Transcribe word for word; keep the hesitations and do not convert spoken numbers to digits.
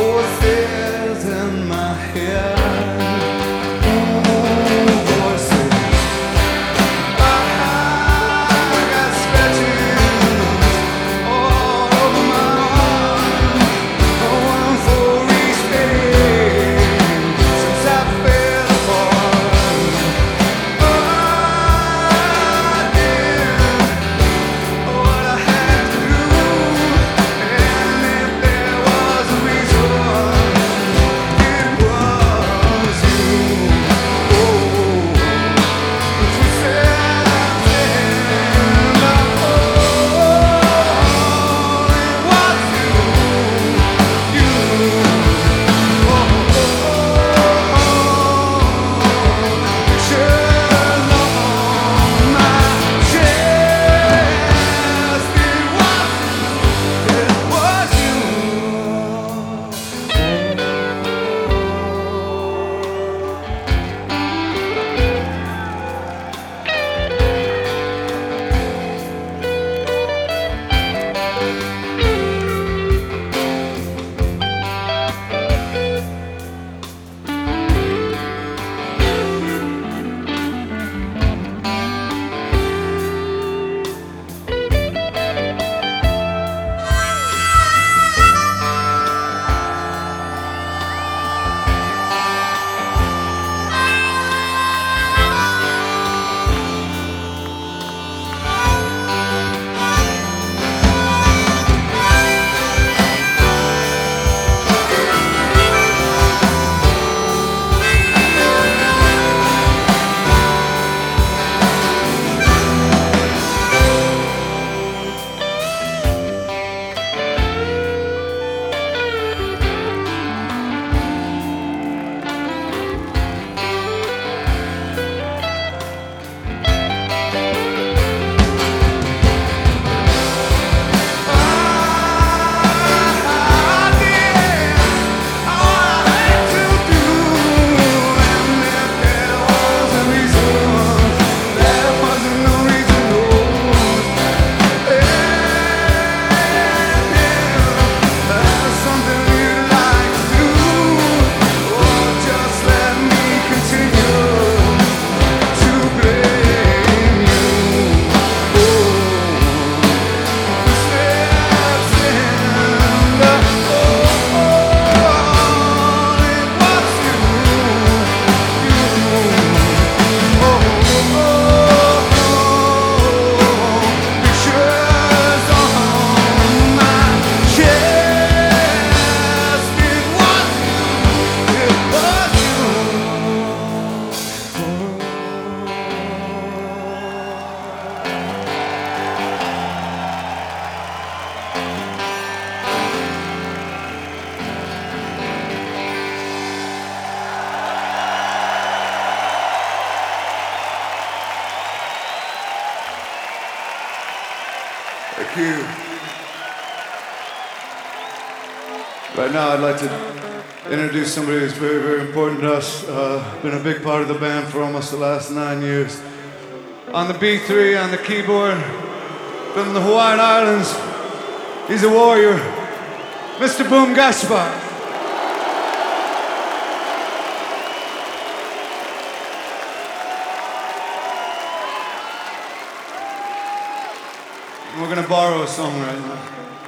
Voices in my head. Ooh, voices. I got scratches all over my arm. One for each day since I fell apart. I did what I had to do, and if there was a reason, it was you. Oh, she said I'm in love. Oh, it was you, you. Thank you. Right now, I'd like to introduce somebody who's very, very important to us. Uh, been a big part of the band for almost the last nine years. On the B three, on the keyboard, from the Hawaiian Islands, he's a warrior, Mister Boom Gaspar. We're gonna borrow a song right now.